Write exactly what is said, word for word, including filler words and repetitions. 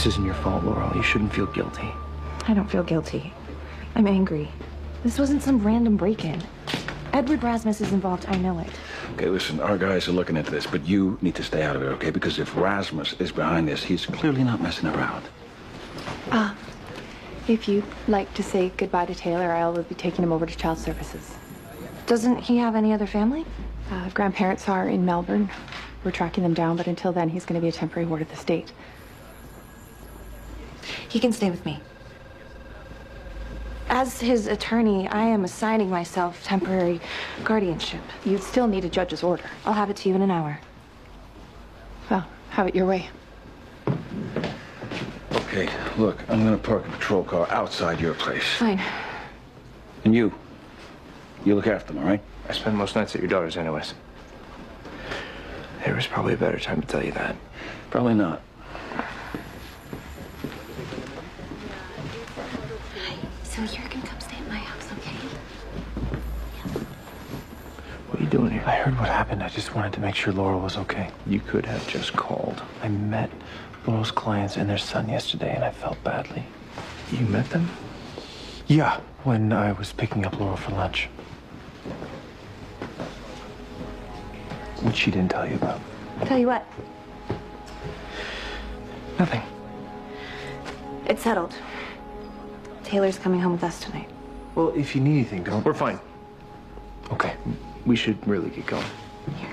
This isn't your fault, Laurel. You shouldn't feel guilty. I don't feel guilty. I'm angry. This wasn't some random break-in. Edward Rasmus is involved, I know it. Okay, listen, our guys are looking into this, but you need to stay out of it, okay? Because if Rasmus is behind this, he's clearly not messing around. Ah, uh, if you'd like to say goodbye to Taylor, I will be taking him over to Child Services. Doesn't he have any other family? Uh, grandparents are in Melbourne. We're tracking them down, but until then, he's going to be a temporary ward of the state. He can stay with me. As his attorney, I am assigning myself temporary guardianship. You'd still need a judge's order. I'll have it to you in an hour. Well, have it your way. Okay, look, I'm gonna park a patrol car outside your place. Fine. And you, you look after them, all right? I spend most nights at your daughter's anyways. There was probably a better time to tell you that. Probably not. So you're gonna come stay at my house, okay? Yeah. What are you doing here? I heard what happened. I just wanted to make sure Laurel was okay. You could have just called. I met Laurel's clients and their son yesterday, and I felt badly. You met them? Yeah, when I was picking up Laurel for lunch. Which she didn't tell you about. Tell you what, Nothing. it's settled. Taylor's coming home with us tonight. Well, if you need anything, don't... We're fine. Okay. We should really get going. Here.